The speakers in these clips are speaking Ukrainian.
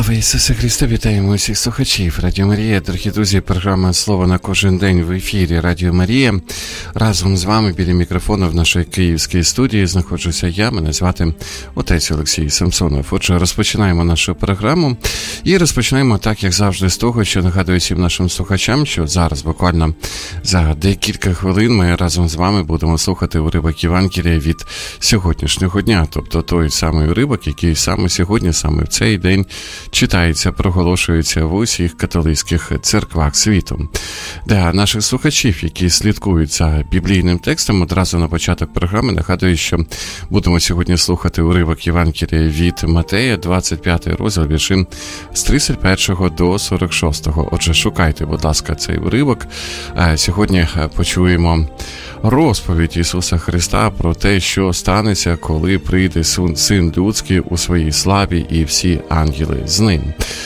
Слава Ісусу Христу, вітаємо усіх слухачів Радіо Марія. Дорогі друзі, програма «Слово на кожен день» в ефірі Радіо Марія. Разом з вами біля мікрофону в нашій київській студії знаходжуся я, мене звати отець Олексій Самсонов. Отже, розпочинаємо нашу програму. І розпочинаємо так, як завжди, з того, що нагадую всім нашим слухачам, що зараз буквально за декілька хвилин ми разом з вами будемо слухати уривок Євангелія від сьогоднішнього дня. Тобто той самий уривок, який саме сьогодні, саме в цей день читається, проголошується в усіх католицьких церквах світу. Для наших слухачів, які слідкують за біблійним текстом, одразу на початок програми нагадую, що будемо сьогодні слухати уривок Євангелія від Матея, 25 розділ, вірші з 31 до 46. Отже, шукайте, будь ласка, цей уривок. Сьогодні почуємо розповідь Ісуса Христа про те, що станеться, коли прийде Син Людський у своїй славі і всі ангели з ним,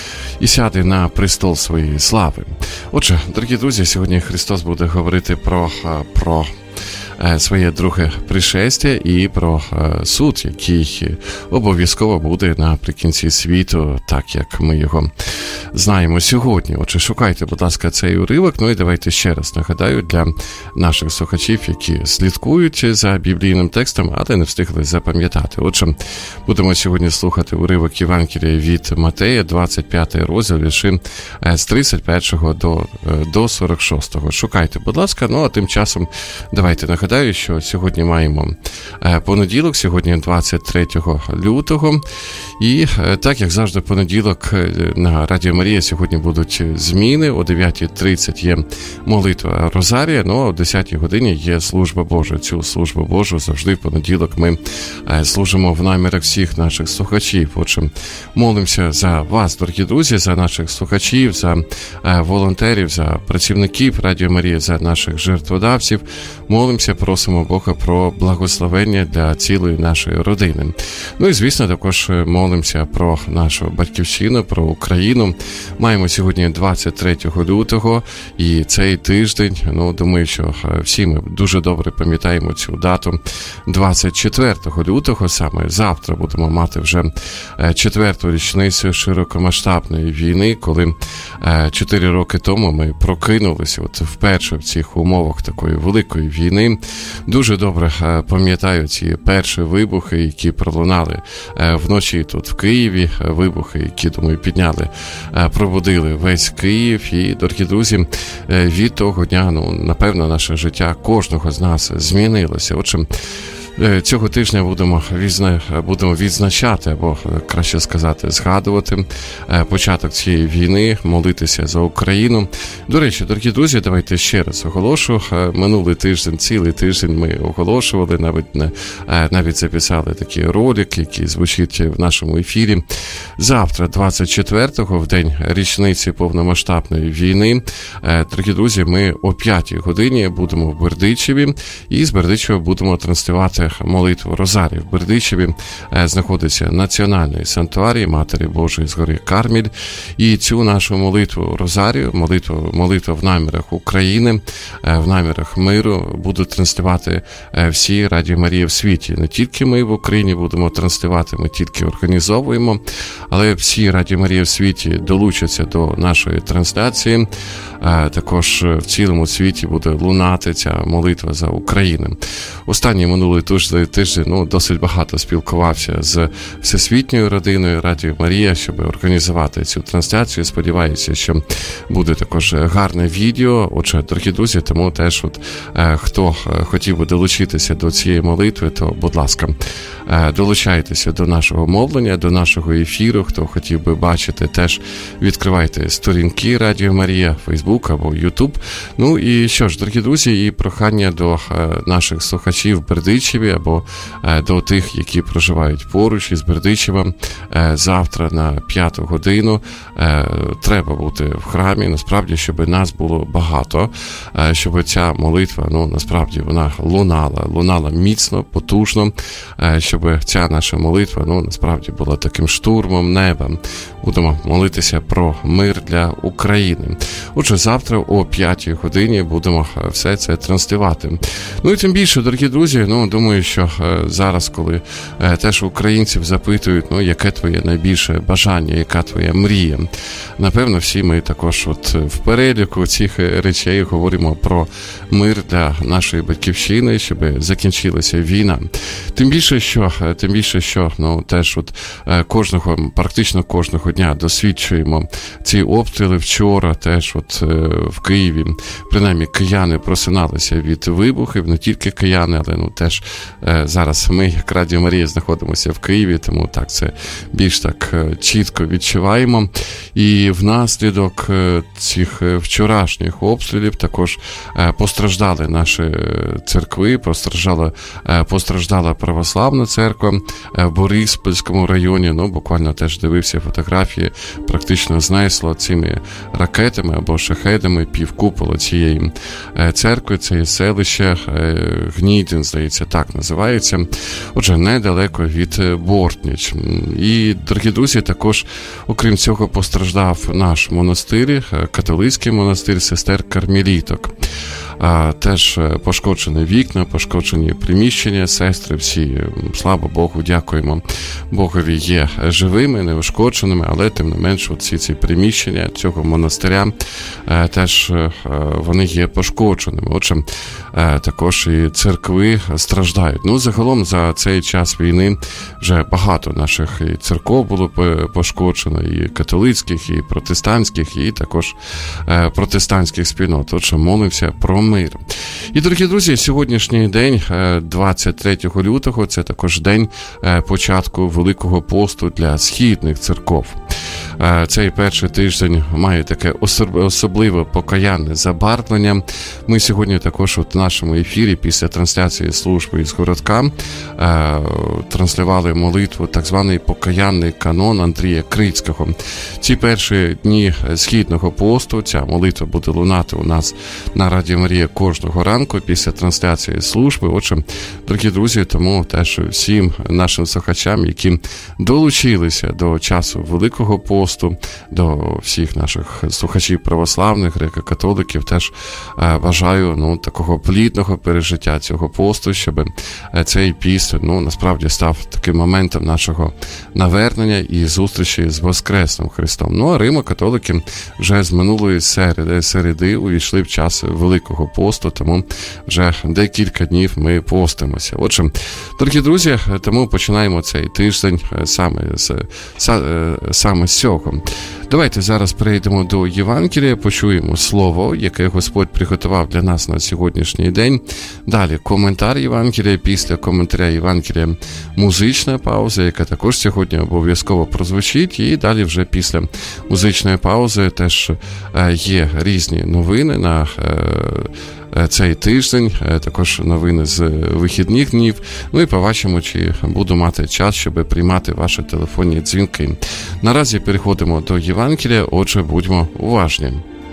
і сяде на престол своєї слави. Отже, дорогі друзі, сьогодні Христос буде говорити про своє друге пришестя і про суд, який обов'язково буде наприкінці світу, так як ми його знаємо сьогодні. Отже, шукайте, будь ласка, цей уривок. Ну і давайте ще раз нагадаю для наших слухачів, які слідкують за біблійним текстом, але не встигли запам'ятати. Отже, будемо сьогодні слухати уривок Євангелія від Матея, 25 розділ, вірші з 31 до 46. Шукайте, будь ласка. Ну а тим часом давайте нагадаю, що сьогодні маємо понеділок, сьогодні 23 лютого, і так, як завжди, понеділок на Радіо Марія сьогодні будуть зміни, о 9:30 є молитва Розарія, ну а о 10 годині є служба Божа. Цю службу Божу завжди в понеділок ми служимо в намірах всіх наших слухачів. Отже, молимося за вас, дорогі друзі, за наших слухачів, за волонтерів, за працівників Радіо Марія, за наших жертводавців. Молимося, просимо Бога про благословення для цілої нашої родини. Ну і, звісно, також молимося про нашу батьківщину, про Україну. Маємо сьогодні 23 лютого, і цей тиждень, думаю, що всі ми дуже добре пам'ятаємо цю дату. 24 лютого, саме завтра, будемо мати вже 4-ту річницю широкомасштабної війни, коли 4 роки тому ми прокинулися вперше в цих умовах такої великої війни. Дуже добре пам'ятаю ці перші вибухи, які пролунали вночі тут в Києві, вибухи, які, думаю, пробудили весь Київ. І, дорогі друзі, від того дня, напевно, наше життя кожного з нас змінилося. Отже, цього тижня будемо відзначати, або, краще сказати, згадувати початок цієї війни, молитися за Україну. До речі, дорогі друзі, давайте ще раз оголошу. Минулий тиждень, цілий тиждень ми оголошували, навіть записали такі ролики, які звучать в нашому ефірі. Завтра, 24-го, в день річниці повномасштабної війни, дорогі друзі, ми о 5-й годині будемо в Бердичеві, і з Бердичева будемо транслювати молитву Розарію. В Бердичеві знаходиться національний санктуарій Матері Божої з гори Карміль, і цю нашу молитву Розарію, молитву в намірах України, в намірах миру будуть транслювати всі Радіо Марія в світі. Не тільки ми в Україні будемо транслювати, ми тільки організовуємо, але всі Радіо Марія в світі долучаться до нашої трансляції. Також в цілому світі буде лунати ця молитва за Україну. Останній минулий тиждень досить багато спілкувався з всесвітньою родиною Радіо Марія, щоб організувати цю трансляцію. Сподіваюся, що буде також гарне відео. Отже, дорогі друзі, тому теж хто хотів би долучитися до цієї молитви, то, будь ласка, долучайтеся до нашого мовлення, до нашого ефіру. Хто хотів би бачити, теж відкривайте сторінки Радіо Марія, Фейсбук або Ютуб. Ну і що ж, дорогі друзі, і прохання до наших слухачів в Бердичеві або до тих, які проживають поруч із Бердичевом. Завтра на 5 годину треба бути в храмі, насправді, щоб нас було багато, щоб ця молитва, насправді, вона лунала міцно, потужно, щоб ця наша молитва, насправді, була таким штурмом неба. Будемо молитися про мир для України. Отже, завтра о 5 годині будемо все це транслювати. Ну і тим більше, дорогі друзі, думаю, думаю, що зараз, коли теж українців запитують, яке твоє найбільше бажання, яка твоя мрія, напевно, всі ми також в переліку цих речей говоримо про мир для нашої батьківщини, щоб закінчилася війна. Тим більше, що теж практично кожного дня досвідчуємо ці обстріли. Вчора теж в Києві, принаймні, кияни просиналися від вибухів, не тільки кияни, але теж зараз ми, як Радіо Марія, знаходимося в Києві, тому так це більш так чітко відчуваємо. І внаслідок цих вчорашніх обстрілів також постраждали наші церкви, постраждала православна церква в Бориспільському районі, буквально теж дивився фотографії, практично знесло цими ракетами або шахедами півкупола цієї церкви, це селище Гнідин, здається, так називається, отже, недалеко від Бортніч. І, дорогі друзі, також, окрім цього, постраждав наш монастир, католицький монастир сестер Кармеліток. Теж пошкоджені вікна, пошкоджені приміщення, сестри всі, слава Богу, дякуємо Богові, є живими, неушкодженими, але тим не менш всі ці приміщення цього монастиря теж вони є пошкодженими. Отже, також і церкви страждають. Загалом за цей час війни вже багато наших і церков було пошкоджено, і католицьких, і протестантських, і також протестантських спільнот. Отже, молимося про мир. І, дорогі друзі, сьогоднішній день, 23 лютого, це також день початку Великого посту для східних церков. Цей перший тиждень має таке особливе покаянне забарвлення. Ми сьогодні також в нашому ефірі після трансляції служби із городка транслювали молитву, так званий покаянний канон Андрія Крицького. Ці перші дні східного посту, ця молитва буде лунати у нас на Радіо Марія кожного ранку після трансляції служби. Отже, дорогі друзі, тому теж всім нашим слухачам, які долучилися до часу Великого посту, до всіх наших слухачів православних, греко-католиків, теж бажаю такого плідного пережиття цього посту, щоб цей піст насправді став таким моментом нашого навернення і зустрічі з Воскресним Христом. А римо-католики вже з минулої середи увійшли в час Великого посту, тому вже декілька днів ми постимося. Отже, дорогі друзі, тому починаємо цей тиждень саме з цього. Давайте зараз перейдемо до Євангелія, почуємо слово, яке Господь приготував для нас на сьогоднішній день. Далі коментар Євангелія, після коментаря Євангелія музична пауза, яка також сьогодні обов'язково прозвучить, і далі вже після музичної паузи теж є різні новини на цей тиждень, також новини з вихідних днів. І побачимо, чи буду мати час, щоб приймати ваші телефонні дзвінки. Наразі переходимо до Євангелія, отже, будьмо уважні.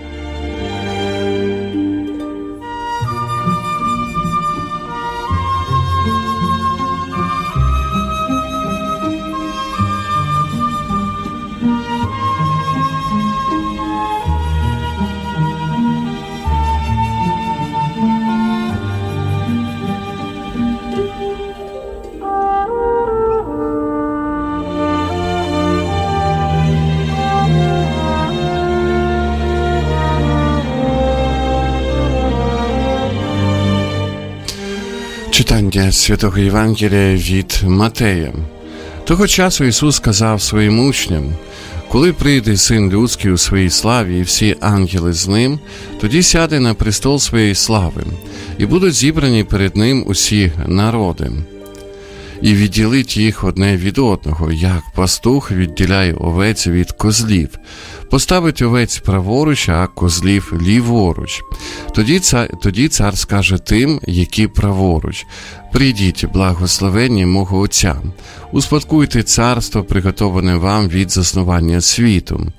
Читання Святого Євангелія від Матея. Того часу Ісус сказав своїм учням: «Коли прийде Син Людський у своїй славі і всі ангели з Ним, тоді сяде на престол своєї слави, і будуть зібрані перед Ним усі народи. І відділить їх одне від одного, як пастух відділяє овець від козлів. Поставить овець праворуч, а козлів ліворуч. Тоді цар скаже тим, які праворуч: «Прийдіть, благословенні мого Отця, успадкуйте царство, приготоване вам від заснування світу.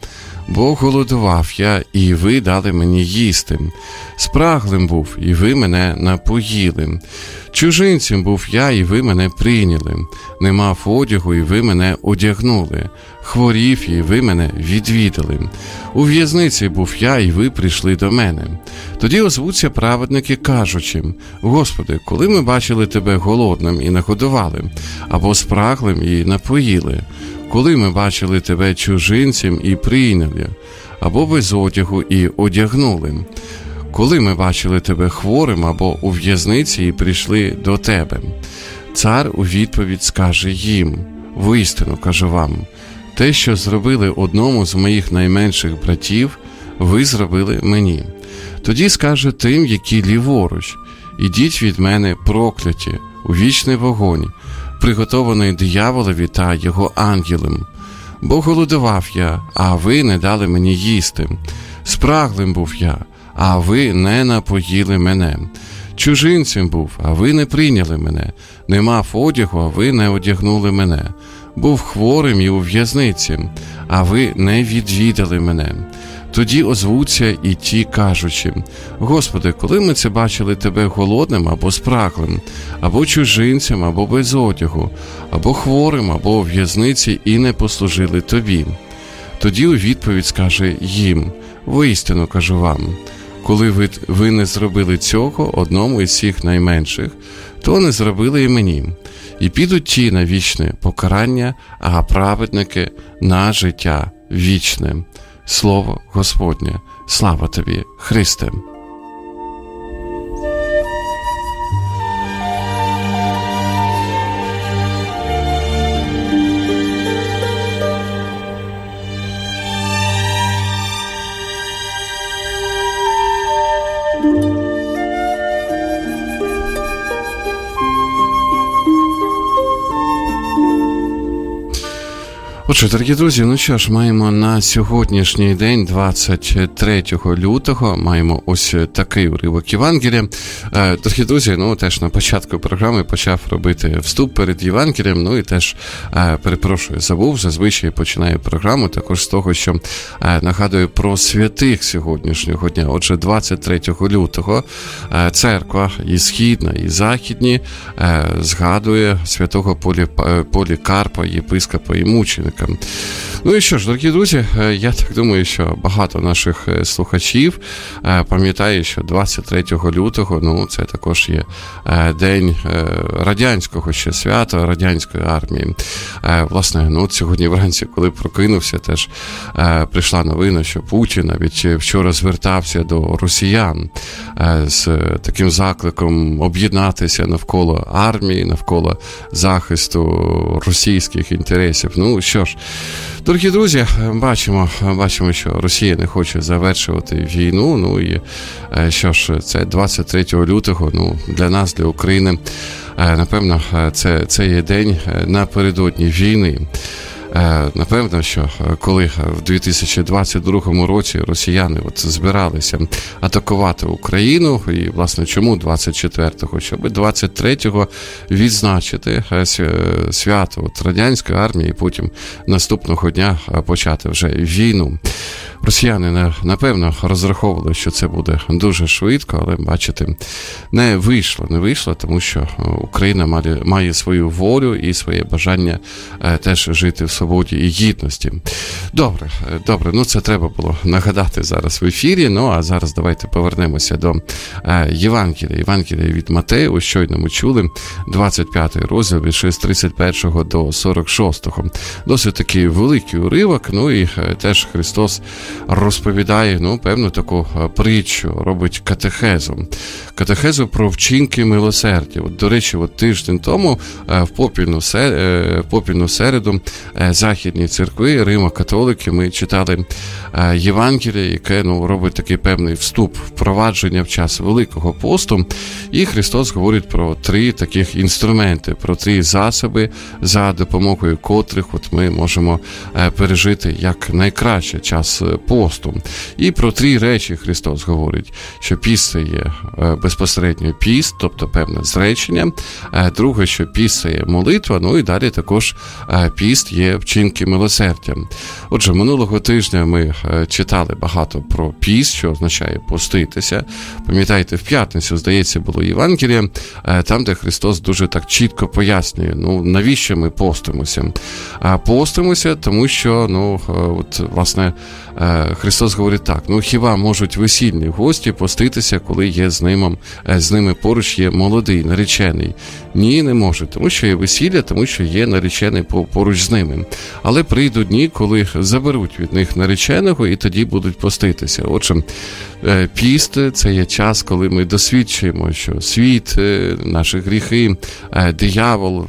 Бо голодував я, і ви дали мені їсти. Спраглим був, і ви мене напоїли. Чужинцем був я, і ви мене прийняли. Не мав одягу, і ви мене одягнули. Хворів, і ви мене відвідали. У в'язниці був я, і ви прийшли до мене. Тоді озвуться праведники, кажучи: Господи, коли ми бачили Тебе голодним і нагодували, або спраглим і напоїли? Коли ми бачили Тебе чужинцем і прийняли, або без одягу і одягнули? Коли ми бачили Тебе хворим або у в'язниці і прийшли до Тебе? Цар у відповідь скаже їм: воістину кажу вам, те, що зробили одному з моїх найменших братів, ви зробили мені. Тоді скаже тим, які ліворуч: ідіть від мене, прокляті, у вічний вогонь, приготований дияволові та його ангелам. Бо голодував я, а ви не дали мені їсти. Спраглим був я, а ви не напоїли мене. Чужинцем був, а ви не прийняли мене. Не мав одягу, а ви не одягнули мене. Був хворим і у в'язниці, а ви не відвідали мене. Тоді озвуться і ті, кажучи: Господи, коли ми це бачили Тебе голодним або спраглим, або чужинцем, або без одягу, або хворим, або у в'язниці, і не послужили Тобі? Тоді у відповідь скаже їм: воістину кажу вам, коли ви не зробили цього одному із цих найменших, то не зробили і мені. І підуть ті на вічне покарання, а праведники на життя вічне. Слово Господнє. Слава Тобі, Христе! Отже, дорогі друзі, ну що ж, маємо на сьогоднішній день, 23 лютого, маємо ось такий уривок Євангелія. Дорогі друзі, ну теж на початку програми почав робити вступ перед Євангелієм, ну і теж, перепрошую, забув, зазвичай починаю програму також з того, що нагадую про святих сьогоднішнього дня. Отже, 23 лютого церква і східна, і західні згадує святого Полікарпа, єпископа і мученика. Ну і що ж, дорогі друзі, я так думаю, що багато наших слухачів пам'ятає, що 23 лютого, ну, це також є день радянського ще свята, радянської армії. Власне, ну, сьогодні вранці, коли прокинувся, теж прийшла новина, що Путін навіть вчора звертався до росіян з таким закликом об'єднатися навколо армії, навколо захисту російських інтересів. Ну, що ж, дорогі друзі, бачимо, що Росія не хоче завершувати війну, ну і що ж, це 23 лютого, ну, для нас, для України, напевно, це є день напередодні війни. Напевно, що коли в 2022 році росіяни от атакувати Україну, і, власне, чому 24-го? Щоб 23-го відзначити свято от радянської армії, і потім наступного дня почати вже війну. Росіяни, напевно, розраховували, що це буде дуже швидко, але, бачите, не вийшло, тому що Україна має свою волю і своє бажання теж жити в свободі і гідності. Добре, ну це треба було нагадати зараз в ефірі, ну а зараз давайте повернемося до Євангелія від Матея. Ось щойно ми чули 25 розділ від 31 до 46. Досить такий великий уривок, ну і теж Христос розповідає, ну, певну таку притчу, робить катехезу про вчинки милосердя. От, до речі, от тиждень тому в попільну середу західні церкви, Римо-католики, ми читали Євангеліє, яке, ну, робить такий певний вступ, впровадження в час Великого посту, і Христос говорить про 3 таких інструменти, про 3 засоби, за допомогою котрих от ми можемо пережити як найкраще час посту. І про 3 речі Христос говорить, що піст – це є безпосередньо піст, тобто певне зречення. Друге, що піст – це є молитва, ну і далі також піст є вчинки милосердя. Отже, минулого тижня ми читали багато про піст, що означає поститися. Пам'ятаєте, в п'ятницю, здається, було Євангеліє, там, де Христос дуже так чітко пояснює, навіщо ми постимося. Постимося, тому що, власне, Христос говорить так, хіба можуть весільні гості поститися, коли є з ними поруч є молодий, наречений? Ні, не можуть, тому що є весілля, тому що є наречений поруч з ними. Але прийдуть дні, коли заберуть від них нареченого, і тоді будуть поститися. Отже, піст – це є час, коли ми досвідчуємо, що світ, наші гріхи, диявол,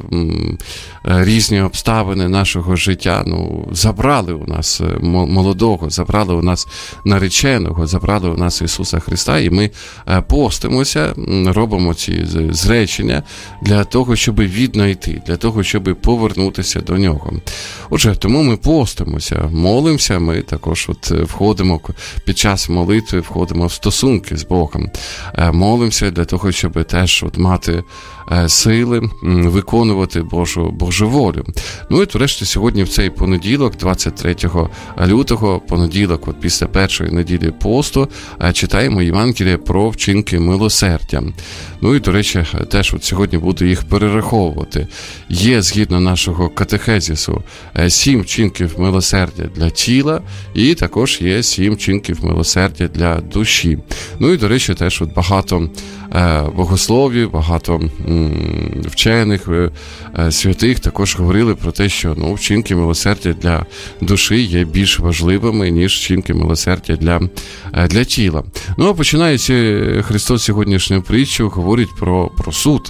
різні обставини нашого життя, забрали у нас молодого, забрали у нас нареченого, забрали у нас Ісуса Христа, і ми постимося, робимо ці зречення для того, щоб віднайти, для того, щоб повернутися до Нього. Отже, тому ми постимося, молимося, ми також входимо під час молитви, входимо в стосунки з Богом, молимося для того, щоб теж мати сили виконувати Божу волю. Ну і врешті сьогодні в цей понеділок, 23 лютого, понеділок, після першої неділі посту, читаємо Євангеліє про вчинки милосердя. Ну і, до речі, теж сьогодні буду їх перераховувати. Є, згідно нашого катехезису, 7 вчинків милосердя для тіла, і також є 7 вчинків милосердя для душі. Ну і, до речі, теж багато богословів, багато вчених, святих також говорили про те, що вчинки милосердя для душі є більш важливими, ніж вчинки милосердя для тіла. Ну, а починаючи Христос сьогоднішню притчу, говорить про суд,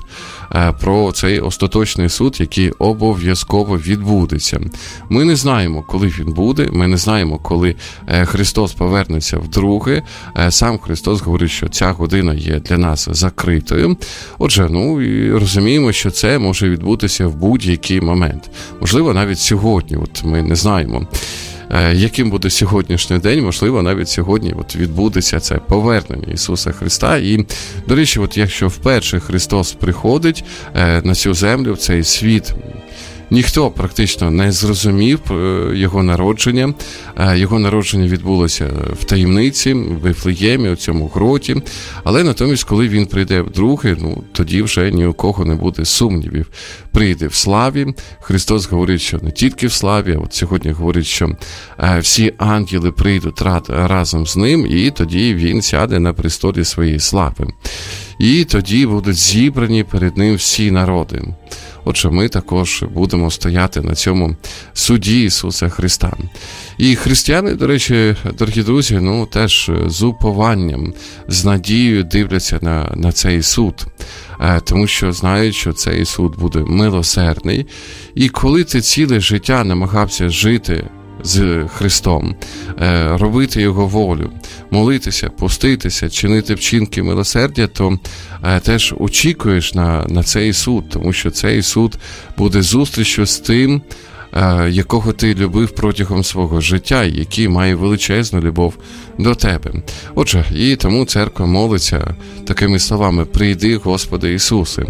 про цей остаточний суд, який обов'язково відбудеться. Ми не знаємо, коли він буде, ми не знаємо, коли Христос повернеться вдруге. Сам Христос говорить, що ця година є для нас закритою. Отже, і розуміємо, що це може відбутися в будь-який момент. Можливо, навіть сьогодні, ми не знаємо, яким буде сьогоднішній день, можливо, навіть сьогодні відбудеться це повернення Ісуса Христа. І, до речі, якщо вперше Христос приходить на цю землю, в цей світ, ніхто практично не зрозумів його народження. Його народження відбулося в таємниці, в Вифлеємі, у цьому гроті. Але натомість, коли він прийде вдруге, тоді вже ні у кого не буде сумнівів. Прийде в славі. Христос говорить, що не тільки в славі, а сьогодні говорить, що всі ангели прийдуть разом з ним, і тоді він сяде на престолі своєї слави. І тоді будуть зібрані перед ним всі народи. Отже, ми також будемо стояти на цьому суді Ісуса Христа. І християни, до речі, дорогі друзі, теж з упованням, з надією дивляться на цей суд, тому що знають, що цей суд буде милосердний. І коли ти ціле життя намагався жити з Христом, робити Його волю, молитися, поститися, чинити вчинки милосердя, то теж очікуєш на цей суд, тому що цей суд буде зустрічю з тим, якого ти любив протягом свого життя, який має величезну любов до тебе. Отже, і тому церква молиться такими словами: «Прийди, Господи Ісусе».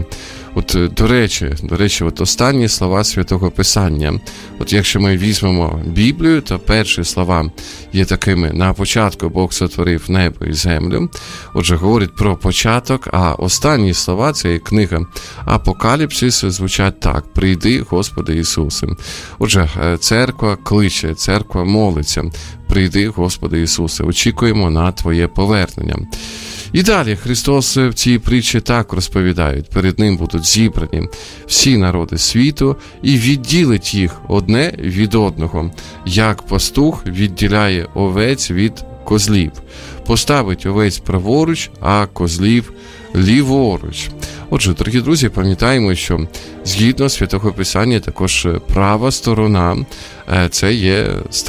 До речі, останні слова Святого Писання. Якщо ми візьмемо Біблію, то перші слова є такими: на початку Бог сотворив небо і землю. Отже, говорить про початок, а останні слова, це є книга Апокаліпсис, звучать так: «Прийди, Господи Ісусе». Отже, церква кличе, церква молиться: «Прийди, Господи Ісусе». Очікуємо на Твоє повернення. І далі Христос в цій притчі так розповідає: перед ним будуть зібрані всі народи світу і відділить їх одне від одного, як пастух відділяє овець від козлів. Поставить овець праворуч, а козлів ліворуч. Отже, дорогі друзі, пам'ятаємо, що згідно Святого Писання також права сторона – це є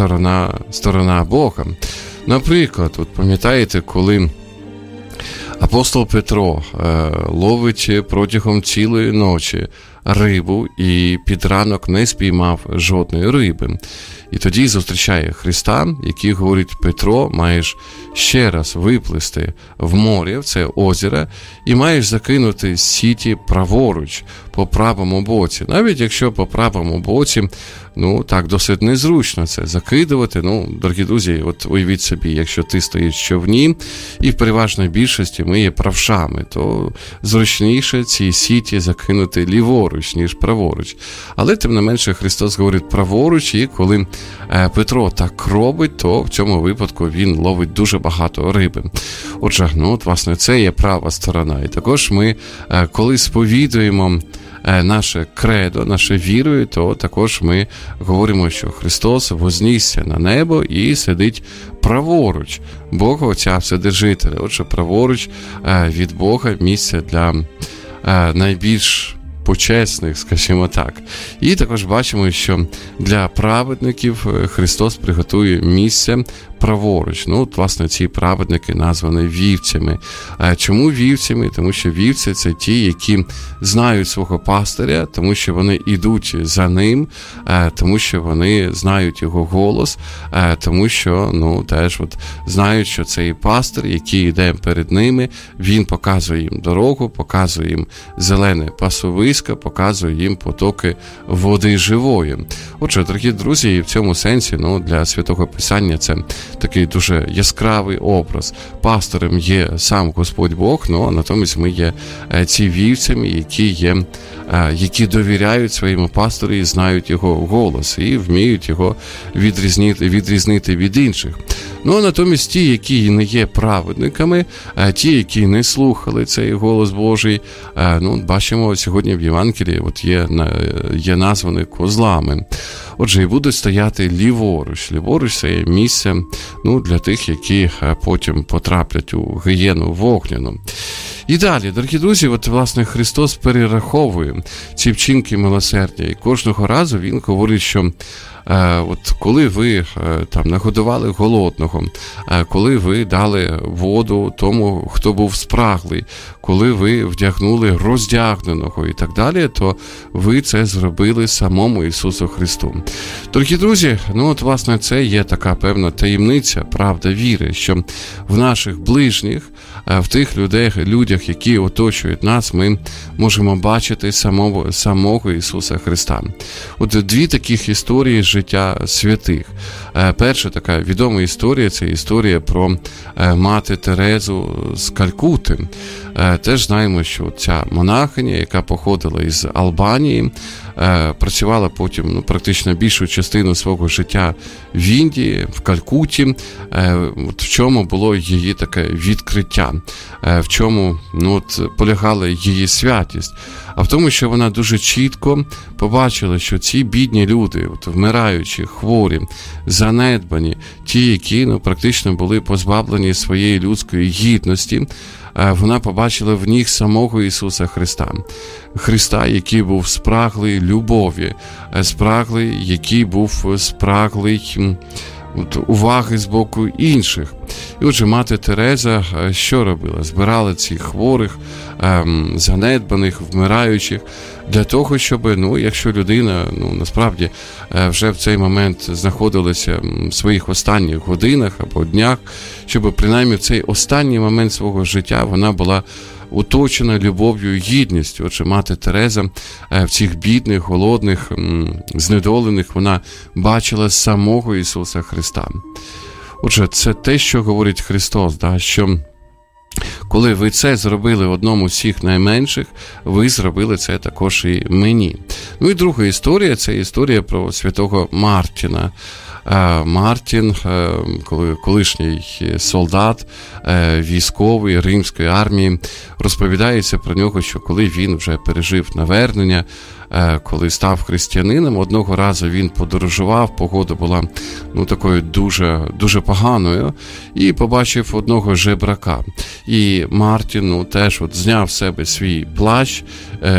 сторона Бога. Наприклад, пам'ятаєте, коли апостол Петро ловить протягом цілої ночі рибу і під ранок не спіймав жодної риби. І тоді зустрічає Христа, який говорить: Петро, маєш ще раз виплисти в море, в це озеро, і маєш закинути сіті праворуч, по правому боці. Навіть якщо по правому боці, так досить незручно це закидувати. Дорогі друзі, от уявіть собі, якщо ти стоїш в човні, і в переважній більшості ми є правшами, то зручніше ці сіті закинути ліворуч, ніж праворуч. Але, тим не менше, Христос говорить праворуч, і коли Петро так робить, то в цьому випадку він ловить дуже багато риби. Отже, власне, це є права сторона. І також ми, коли сповідуємо наше кредо, наше вірою, то також ми говоримо, що Христос вознісся на небо і сидить праворуч Бога Отця Вседержителя. Отже, праворуч від Бога місце для найбільш почесних, скажімо так. І також бачимо, що для праведників Христос приготує місце праворуч. Власне, ці праведники названі вівцями. Чому вівцями? Тому що вівці – це ті, які знають свого пастиря, тому що вони йдуть за ним, тому що вони знають його голос, тому що, теж знають, що цей пастир, який йде перед ними, він показує їм дорогу, показує їм зелене пасовисько, показує їм потоки води живої. Отже, дорогі друзі, в цьому сенсі, для Святого Писання це такий дуже яскравий образ. Пастирем є сам Господь Бог, а натомість ми є ці вівцями, які довіряють своєму пастору і знають його голос, і вміють його відрізнити від інших. А натомість ті, які не є праведниками, ті, які не слухали цей голос Божий, бачимо сьогодні в Євангелії, є названі козлами. Отже, і будуть стояти ліворуч. Ліворуч – це є місце для тих, які потім потраплять у гієну вогняну. І далі, дорогі друзі, власне, Христос перераховує ці вчинки милосердя. І кожного разу Він говорить, що коли ви нагодували голодного, коли ви дали воду тому, хто був спраглий, коли ви вдягнули роздягненого і так далі, то ви це зробили самому Ісусу Христу. Дорогі друзі, власне, це є така певна таємниця, правда віри, що в наших ближніх, в тих людях, які оточують нас, ми можемо бачити самого Ісуса Христа. Дві таких історії життя святих. Перша така відома історія – це історія про мати Терезу з Калькути. Теж знаємо, що ця монахиня, яка походила із Албанії, працювала потім практично більшу частину свого життя в Індії, в Калькутті. В чому було її таке відкриття, в чому полягала її святість. А в тому, що вона дуже чітко побачила, що ці бідні люди, вмираючі, хворі, занедбані, ті, які практично були позбавлені своєї людської гідності, вона побачила в них самого Ісуса Христа. Христа, який був спраглий любові, спраглий, який був спраглий уваги з боку інших. І отже, мати Тереза що робила? Збирала цих хворих, занедбаних, вмираючих, для того, щоб, якщо людина, насправді, вже в цей момент знаходилася в своїх останніх годинах або днях, щоб принаймні в цей останній момент свого життя вона була оточена любов'ю і гідністю. Отже, мати Тереза в цих бідних, голодних, знедолених, вона бачила самого Ісуса Христа. Отже, це те, що говорить Христос, що коли ви це зробили одному з всіх найменших, ви зробили це також і мені. І друга історія – це історія про святого Мартіна. Мартін, колишній солдат, військовий римської армії, розповідається про нього, що коли він вже пережив навернення, коли став християнином, одного разу він подорожував, погода була такою дуже, дуже поганою, і побачив одного жебрака. І Мартін теж зняв з себе свій плащ,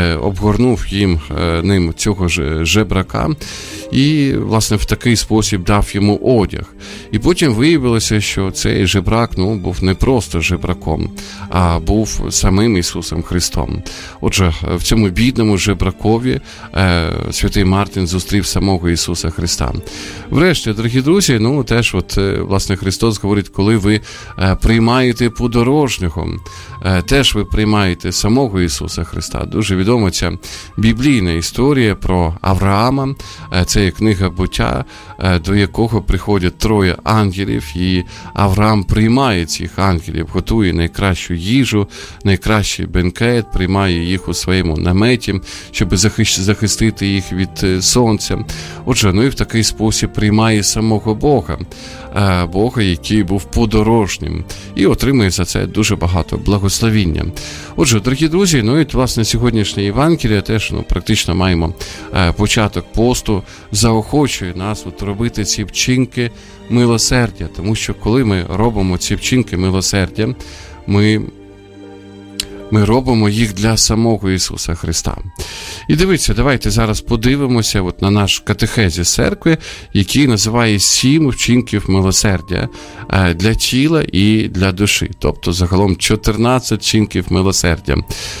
обгорнув ним цього ж жебрака, і, власне, в такий спосіб дав дав йому одяг. І потім виявилося, що цей жебрак, був не просто жебраком, а був самим Ісусом Христом. Отже, в цьому бідному жебракові святий Мартин зустрів самого Ісуса Христа. Врешті, дорогі друзі, теж власне Христос говорить, коли ви приймаєте подорожнього, теж ви приймаєте самого Ісуса Христа. Дуже відома ця біблійна історія про Авраама. Це є книга Буття, до якого приходять 3 ангелів, і Авраам приймає цих ангелів, готує найкращу їжу, найкращий бенкет, приймає їх у своєму наметі, щоб захистити їх від сонця. Отже, і в такий спосіб приймає самого Бога, який був подорожнім, і отримує за це дуже багато благословіння. Отже, дорогі друзі, і власне сьогоднішнє Євангеліє теж практично маємо початок посту, заохочує нас робити ці вчинки милосердя, тому що коли ми робимо ці вчинки милосердя, ми робимо їх для самого Ісуса Христа. І дивіться, давайте зараз подивимося на наш катехезис церкви, який називає 7 вчинків милосердя для тіла і для душі. Тобто загалом 14 вчинків милосердя.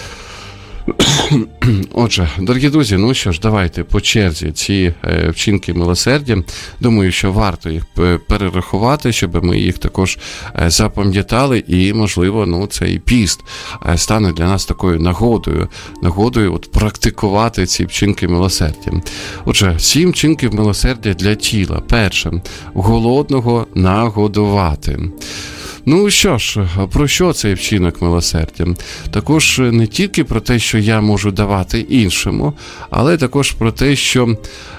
Отже, дорогі друзі, що ж, давайте по черзі ці вчинки милосердя. Думаю, що варто їх перерахувати, щоб ми їх також запам'ятали, і, можливо, цей піст стане для нас такою нагодою практикувати ці вчинки милосердя. Отже, 7 вчинків милосердя для тіла. Перше, голодного нагодувати. Що ж, про що цей вчинок милосердя? Також не тільки про те, що я можу давати іншому, але також про те, що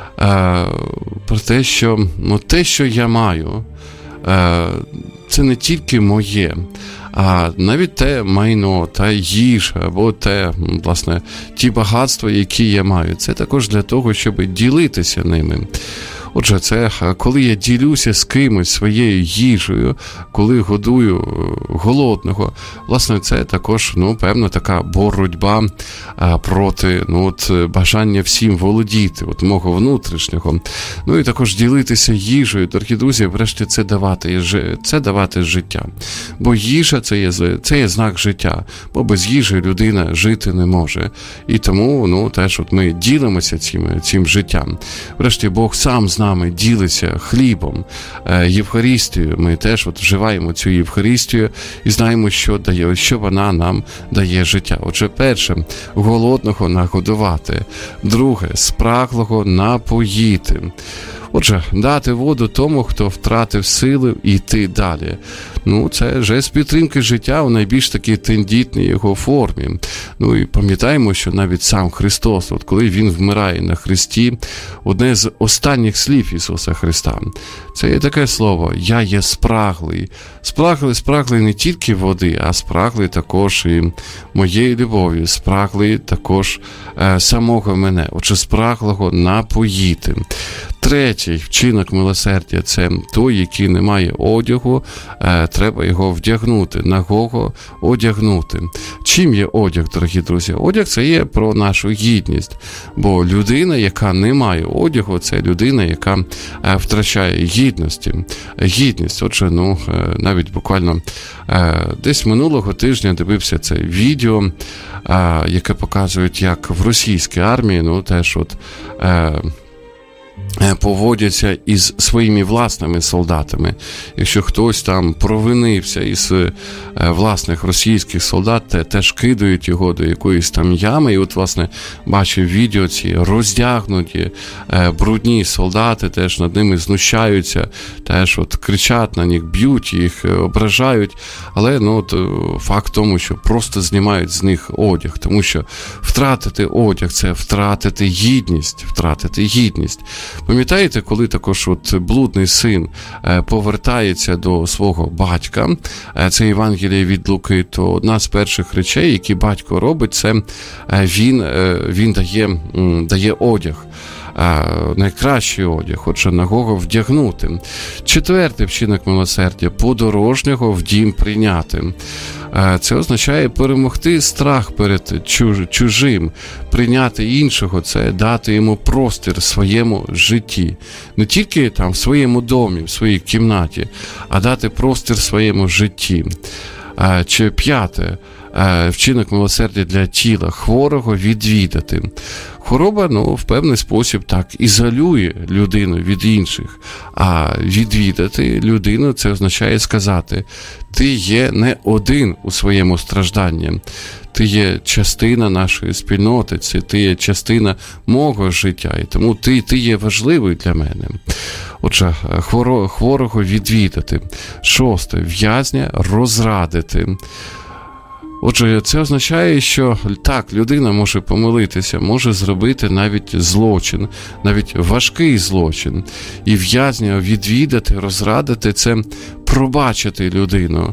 те, що я маю, це не тільки моє, а навіть те майно, та їжа, або власне, ті багатства, які я маю. Це також для того, щоб ділитися ними. Отже, це коли я ділюся з кимось своєю їжею, коли годую голодного, власне, це також, певна така боротьба проти, бажання всім володіти, мого внутрішнього. І також ділитися їжею, дорогі друзі, врешті це давати життя. Бо їжа це є знак життя, бо без їжі людина жити не може. І тому, теж ми ділимося цим життям. Врешті Бог сам з нами ділиться хлібом, Євхаристією. Ми теж вживаємо цю Євхаристію і знаємо, що вона нам дає життя. Отже, перше, голодного нагодувати. Друге, спраглого напоїти. Отже, дати воду тому, хто втратив сили, і йти далі. Це жест підтримки життя у найбільш такій тендітній його формі. І пам'ятаємо, що навіть сам Христос, коли Він вмирає на хресті, одне з останніх слів Ісуса Христа, це є таке слово: «Я є спраглий». Спраглий не тільки води, а спраглий також і моєї любові, спраглий також самого мене. Отже, спраглого напоїти. Третій вчинок милосердя – це той, який не має одягу, треба його вдягнути, нагого одягнути. Чим є одяг, дорогі друзі? Одяг – це є про нашу гідність, бо людина, яка не має одягу, це людина, яка втрачає гідність. Отже, навіть буквально десь минулого тижня дивився це відео, яке показують, як в російській армії, теж поводяться із своїми власними солдатами. Якщо хтось там провинився із власних російських солдат, теж кидають його до якоїсь там ями. І власне, бачив відео, ці роздягнуті, брудні солдати, теж над ними знущаються, теж кричать на них, б'ють їх, ображають. Але, факт в тому, що просто знімають з них одяг. Тому що втратити одяг – це втратити гідність. Пам'ятаєте, коли також блудний син повертається до свого батька, це Євангеліє від Луки, то одна з перших речей, які батько робить, це він дає одяг. найкращий одяг, хоче нагого вдягнути. Четвертий вчинок милосердя – подорожнього в дім прийняти. Це означає перемогти страх перед чужим, прийняти іншого, це дати йому простір в своєму житті. Не тільки там в своєму домі, в своїй кімнаті, а дати простір в своєму житті. Чи п'яте, вчинок милосердя для тіла, хворого відвідати. Хвороба, в певний спосіб так ізолює людину від інших, а відвідати людину – це означає сказати: ти є не один у своєму стражданні, ти є частина нашої спільноти, ти є частина мого життя, і тому ти є важливий для мене. Отже, хворого відвідати. Шосте, в'язня розрадити. Отже, це означає, що так, людина може помилитися, може зробити навіть злочин, навіть важкий злочин. І в'язня відвідати, розрадити – це пробачити людину.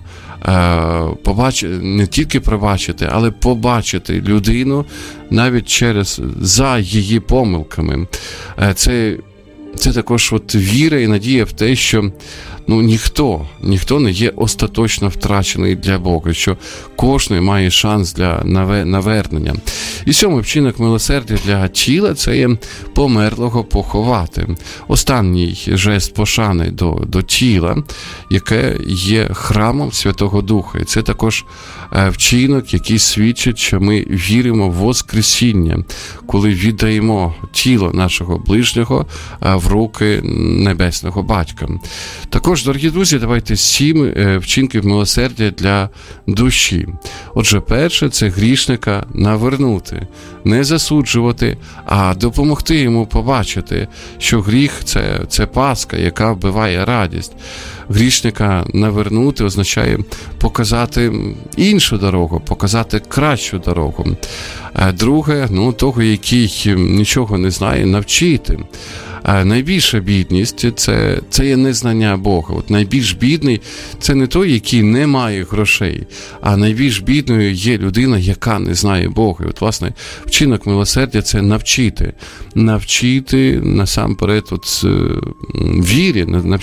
Не тільки пробачити, але побачити людину навіть за її помилками. Це також віра і надія в те, що ніхто не є остаточно втрачений для Бога, що кожен має шанс для навернення. І сьомий вчинок милосердя для тіла – це є померлого поховати. Останній жест пошани до тіла, яке є храмом Святого Духа. І це також вчинок, який свідчить, що ми віримо в Воскресіння, коли віддаємо тіло нашого ближнього в руки Небесного Батька. Також, дорогі друзі, давайте 7 вчинків милосердя для душі. Отже, перше – це грішника навернути, не засуджувати, а допомогти йому побачити, що гріх – це пастка, яка вбиває радість. Грішника навернути означає показати іншу дорогу, показати кращу дорогу. Друге, того, який нічого не знає, навчити. Найбільша бідність – це є незнання Бога. Найбільш бідний – це не той, який не має грошей, а найбільш бідною є людина, яка не знає Бога. І власне, вчинок милосердя – це навчити насамперед вірі,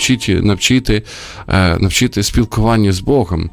навчити спілкуванню з Богом.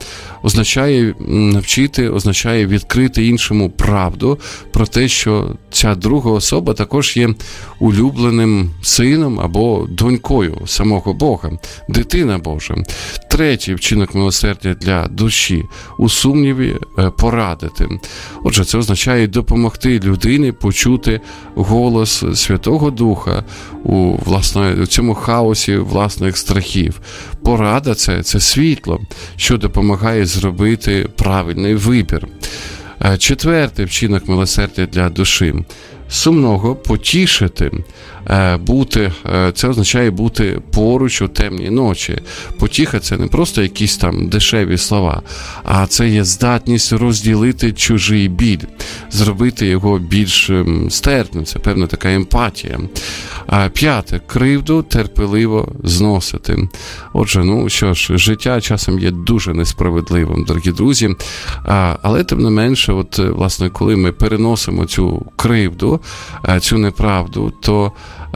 Означає відкрити іншому правду про те, що ця друга особа також є улюбленим сином або донькою самого Бога, дитина Божа. Третій вчинок милосердя для душі – у сумніві порадити. Отже, це означає допомогти людині почути голос Святого Духа у цьому хаосі власних страхів. Порада – це світло, що допомагає зробити правильний вибір. Четвертий вчинок милосердя для душі – сумного потішити, це означає бути поруч у темній ночі. Потіха – це не просто якісь там дешеві слова, а це є здатність розділити чужий біль, зробити його більш стерпним, це певна така емпатія. П'яте – кривду терпеливо зносити. Отже, життя часом є дуже несправедливим, дорогі друзі, але тим не менше, власне, коли ми переносимо цю кривду, цю неправду, то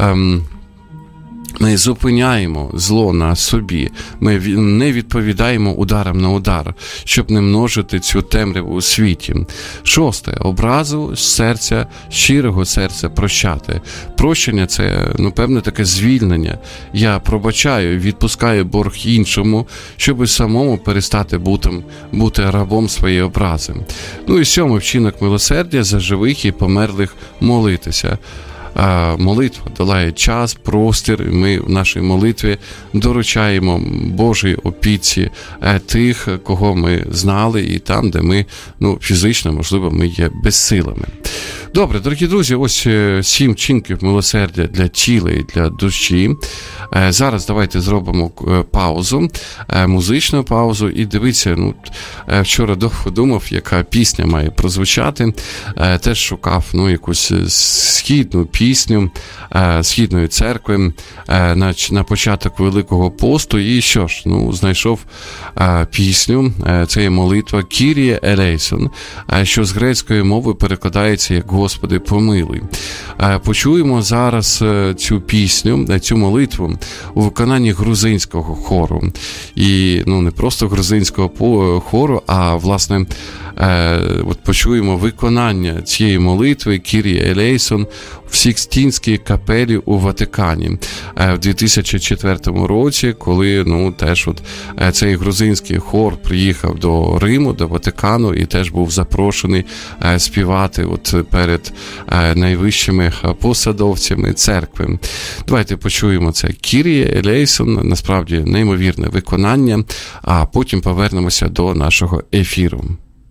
ми зупиняємо зло на собі, ми не відповідаємо ударом на удар, щоб не множити цю темряву у світі. Шосте – образу з серця, щирого серця прощати. Прощення – це, певне таке звільнення. Я пробачаю, відпускаю борг іншому, щоб самому перестати бути рабом своєї образи. І сьомий вчинок милосердя за живих і померлих молитися. Молитва долає час, простір, і ми в нашій молитві доручаємо Божій опіці тих, кого ми знали, і там, де ми, фізично, можливо, ми є безсилими. Добре, дорогі друзі, ось 7 вчинків милосердя для тіла і для душі. Зараз давайте зробимо паузу, музичну паузу, і дивіться, вчора довго думав, яка пісня має прозвучати. Теж шукав якусь східну пісню Східної церкви на початок Великого посту, і що ж, знайшов пісню, це є молитва Kyrie eleison, що з грецької мови перекладається як «Господи, помилуй». Почуємо зараз цю пісню, цю молитву у виконанні грузинського хору. І не просто грузинського хору, а власне от почуємо виконання цієї молитви Kyrie eleison в Сікстінській капелі у Ватикані в 2004 році, коли теж цей грузинський хор приїхав до Риму, до Ватикану і теж був запрошений співати перед найвищими посадовцями церкви. Давайте почуємо це Kyrie eleison, насправді неймовірне виконання, а потім повернемося до нашого ефіру.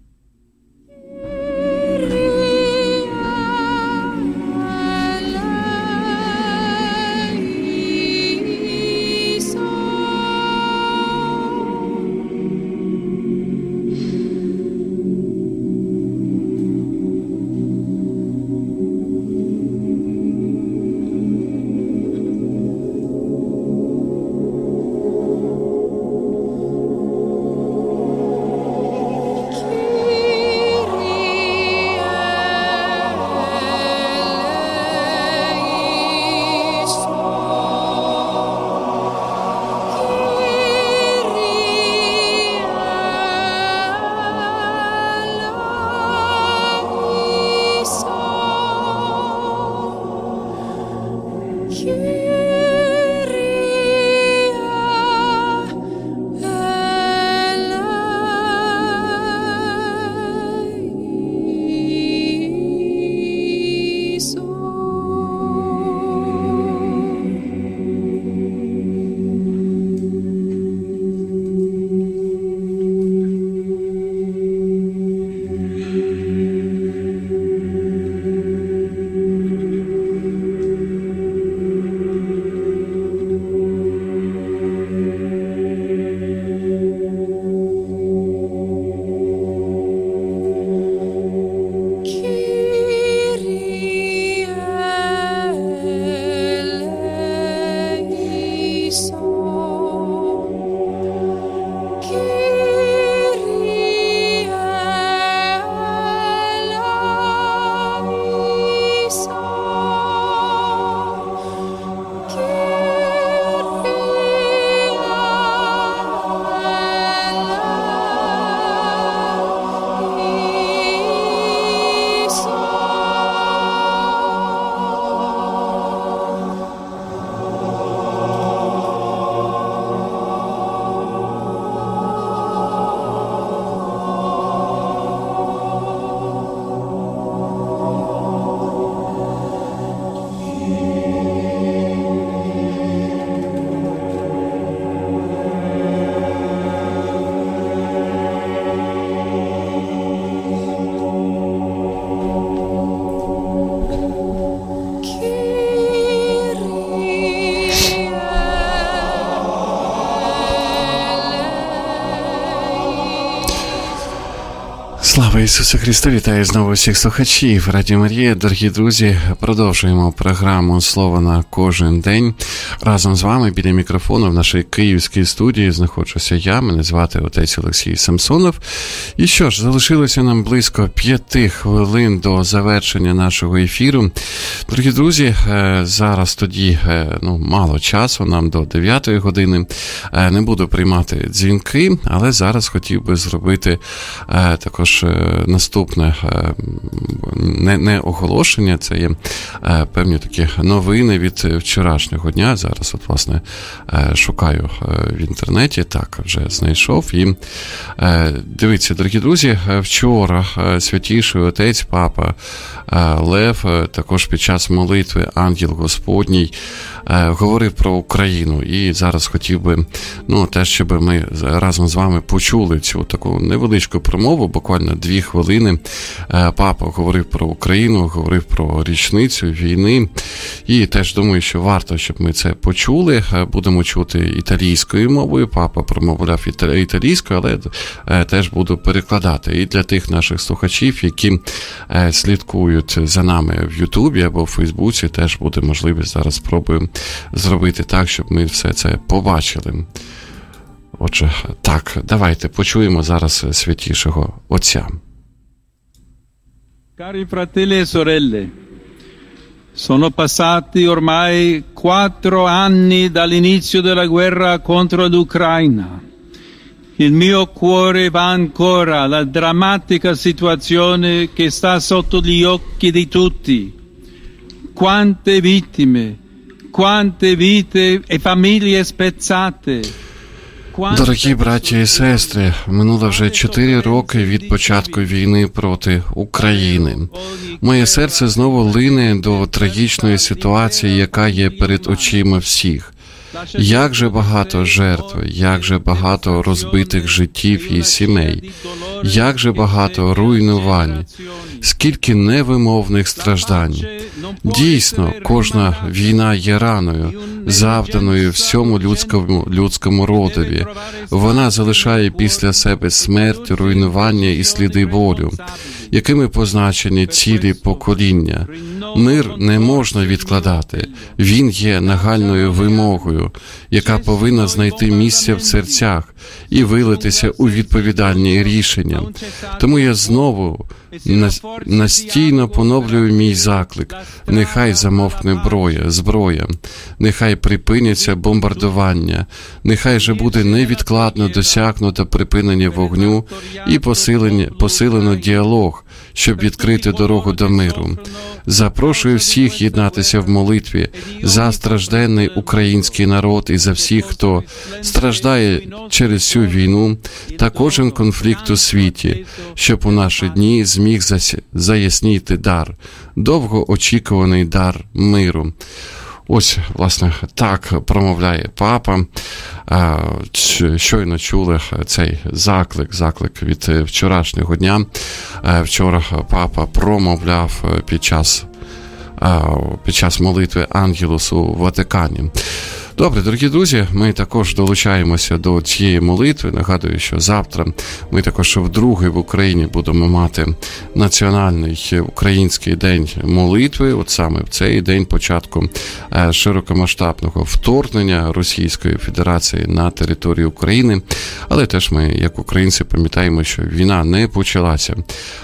Слава Ісусу Христу! Вітаю знову всіх слухачів Радіо Марія. Дорогі друзі, продовжуємо програму «Слово на кожен день». Разом з вами біля мікрофону в нашій київській студії знаходжуся я, мене звати отець Олексій Самсонов. І що ж, залишилося нам близько 5 хвилин до завершення нашого ефіру. Дорогі друзі, зараз тоді мало часу, нам до 9 години. Не буду приймати дзвінки, але зараз хотів би зробити також наступне не оголошення, це є певні такі новини від вчорашнього дня. Зараз власне шукаю в інтернеті, так, вже знайшов. І дивіться, дорогі друзі, вчора святіший отець Папа Лев, також під час молитви Ангел Господній, говорив про Україну. І зараз хотів би, теж, щоб ми разом з вами почули цю таку невеличку промову, буквально 2 хвилини. Папа говорив про Україну, говорив про річницю війни. І теж думаю, що варто, щоб ми це почули. Будемо чути італійською мовою. Папа промовляв італійською, але теж буду перекладати. І для тих наших слухачів, які слідкують за нами в Ютубі або в Фейсбуці, теж буде можливість, зараз спробуємо зробити так, щоб ми все це побачили. Отже, так, давайте почуємо зараз святішого Отця. Cari fratelli e sorelle, Sono passati ormai 4 anni dall'inizio della guerra contro l'Ucraina. Il mio cuore va ancora alla drammatica situazione che sta sotto gli occhi di tutti. Quante vittime, quante vite e famiglie spezzate. Дорогі браті і сестри, минуло вже 4 роки від початку війни проти України. Моє серце знову лине до трагічної ситуації, яка є перед очима всіх. Як же багато жертв, як же багато розбитих життів і сімей, як же багато руйнувань, скільки невимовних страждань. Дійсно, кожна війна є раною, завданою всьому людському родові. Вона залишає після себе смерть, руйнування і сліди болю, якими позначені цілі покоління. Мир не можна відкладати. Він є нагальною вимогою, яка повинна знайти місце в серцях і вилитися у відповідальні рішення. Тому я знову настійно поновлюю мій заклик. Нехай замовкне зброя, нехай припиняться бомбардування, нехай же буде невідкладно досягнуто припинення вогню і посилено діалог, щоб відкрити дорогу до миру. Запрошую всіх єднатися в молитві за стражденний український народ і за всіх, хто страждає через цю війну та кожен конфлікт у світі, щоб у наші дні зміг заясніти дар, довгоочікуваний дар миру. Ось, власне, так промовляє папа. Щойно чули цей заклик від вчорашнього дня. Вчора папа промовляв під час молитви Ангелус у Ватикані. Добре, дорогі друзі, ми також долучаємося до цієї молитви. Нагадую, що завтра ми також вдруге в Україні будемо мати національний український день молитви. От саме в цей день початку широкомасштабного вторгнення Російської Федерації на територію України. Але теж ми, як українці, пам'ятаємо, що війна не почалася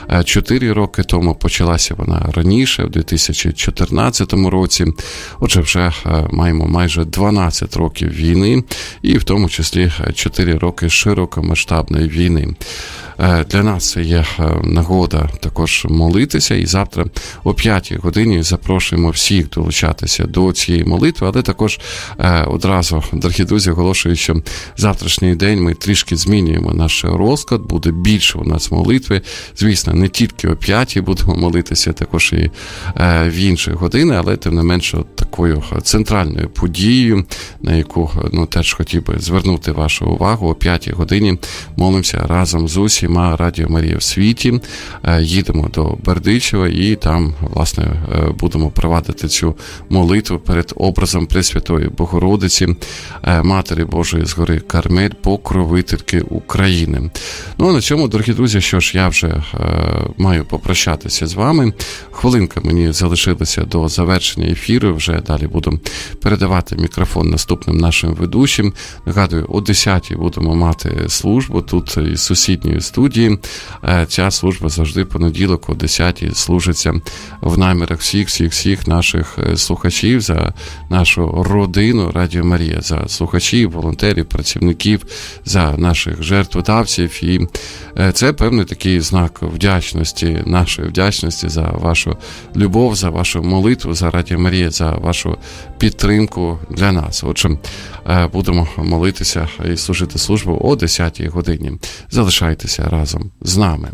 4 роки тому, почалася вона раніше, в 2014 році. Отже, вже маємо майже 12 років війни, і в тому числі 4 роки широкомасштабної війни. Для нас це є нагода також молитися, і завтра о 5 годині запрошуємо всіх долучатися до цієї молитви, але також одразу, дорогі друзі, оголошую, що завтрашній день ми трішки змінюємо наш розклад, буде більше у нас молитви. Звісно, не тільки о 5 будемо молитися, також і в інші години, але тим не менше такою центральною подією, на яку теж хотів би звернути вашу увагу, о 5 годині молимося разом з усіма Радіо Марія в світі. Їдемо до Бердичева і там, власне, будемо провадити цю молитву перед образом Пресвятої Богородиці, Матері Божої з гори Кармель, покровительки України. Ну, а на цьому, дорогі друзі, що ж, я вже маю попрощатися з вами. Хвилинка мені залишилася до завершення ефіру, вже далі буду передавати мікрофон наступним нашим ведучим. Нагадую, о 10-й будемо мати службу тут із сусідньої студії. Ця служба завжди понеділок о 10-й служиться в намірах всіх наших слухачів, за нашу родину Радіо Марія, за слухачів, волонтерів, працівників, за наших жертводавців. І це певний такий знак вдячності, нашої вдячності за вашу любов, за вашу молитву, за Радіо Марія, за вашу підтримку для нас. Отже, будемо молитися і служити службу о 10-й годині. Залишайтеся разом з нами.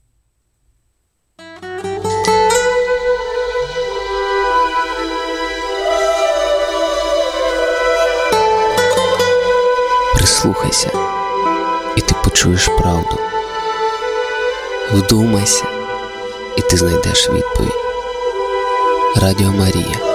Прислухайся, і ти почуєш правду. Вдумайся, і ти знайдеш відповідь. Радіо Марія.